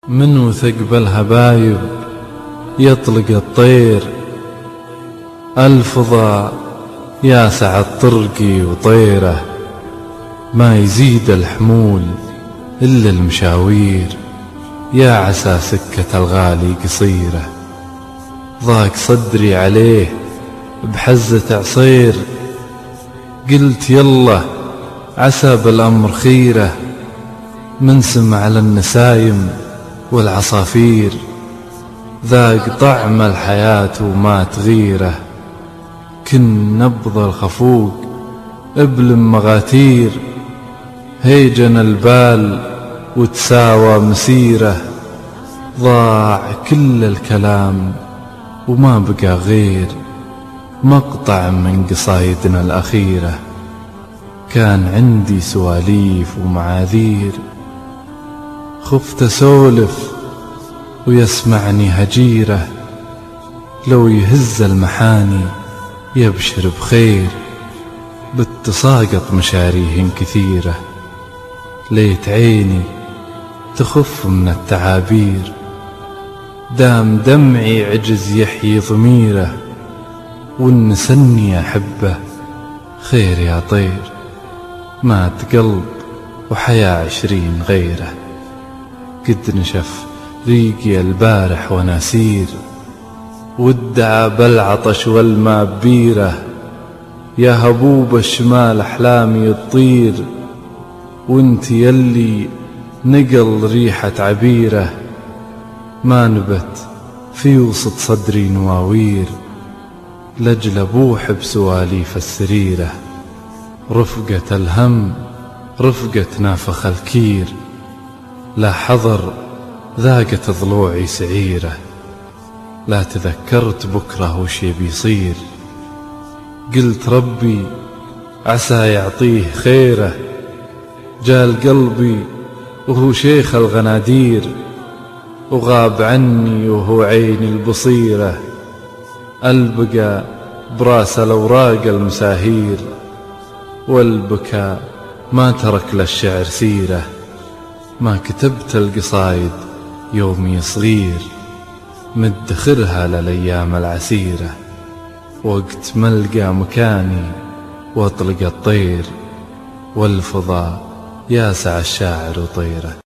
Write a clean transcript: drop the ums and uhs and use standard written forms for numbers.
من وثقب الهبايب يطلق الطير، الفضا يا سعد طرقي وطيره، ما يزيد الحمول إلا المشاوير، يا عسى سكة الغالي قصيرة، ضاق صدري عليه بحزة عصير، قلت يلا عسى بالأمر خيره، من سمع للنسايم والعصافير، ذاق طعم الحياة وما تغيره، كن نبض الخفوق ابلم مغاتير، هيجن البال وتساوى مسيره، ضاع كل الكلام وما بقى غير مقطع من قصايدنا الأخيرة، كان عندي سواليف ومعاذير، خفت أسولف ويسمعني هجيره، لو يهز المحاني يبشر بخير، بتساقط مشاريهن كثيرة، ليت عيني تخف من التعابير، دام دمعي عجز يحيي ضميره، والنسني أحبه خير يا طير، مات قلب وحيا 20 غيره، قد نشف ريقي البارح وناسير، وادعى بالعطش والما ببيره، يا هبوب الشمال أحلامي تطير، وانت يلي نقل ريحة عبيره، ما نبت في وسط صدري نواوير، لجل أبوح بسواليف السريرة، رفقة الهم رفقة نافخ الكير، لا حضر ذاقت ضلوعي سعيرة، لا تذكرت بكره وش يبي يصير، قلت ربي عسى يعطيه خيره، جال قلبي وهو شيخ الغنادير، وغاب عني وهو عيني البصيرة، البقى براس الأوراق المساهير، والبكاء ما ترك للشعر سيرة، ما كتبت القصايد يومي صغير، مدخرها للأيام العسيرة، وقت ملقى مكاني واطلق الطير، والفضاء ياسع الشاعر وطيره.